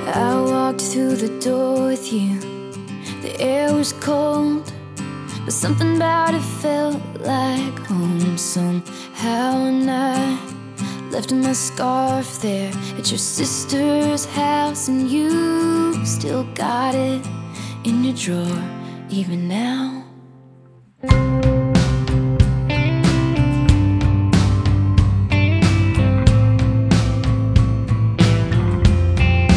I walked through the door with you. The air was cold, but something about it felt like home somehow. And I left my scarf there at your sister's house, and you still got it in your drawer even now.